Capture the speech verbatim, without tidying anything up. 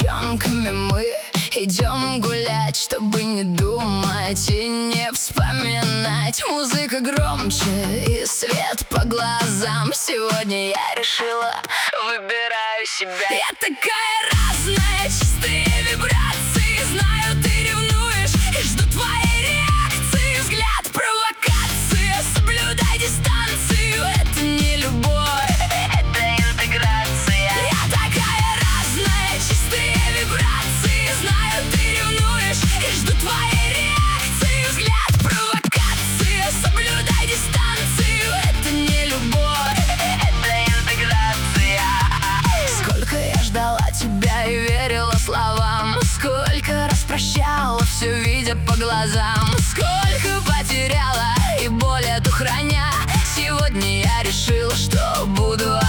девчонками мы идем гулять, чтобы не думать и не вспоминать. Музыка громче и свет по глазам. Сегодня я решила, выбираю себя. Я такая разная, чистые вибрации. Знаю, ты ревнуешь и жду твоей реакции. Взгляд, провокация, соблюдай дистанцию. Это не любовь, это интеграция. Я такая разная, чистые вибрации. Знаю, ты ревнуешь и жду твоей реакции. Взгляд, провокация, соблюдай дистанцию. Это не любовь, это интеграция. Сколько я ждала тебя и верила словам. Сколько раз прощала, все видя по глазам. Сколько потеряла и боль эту храня. Сегодня я решила, что буду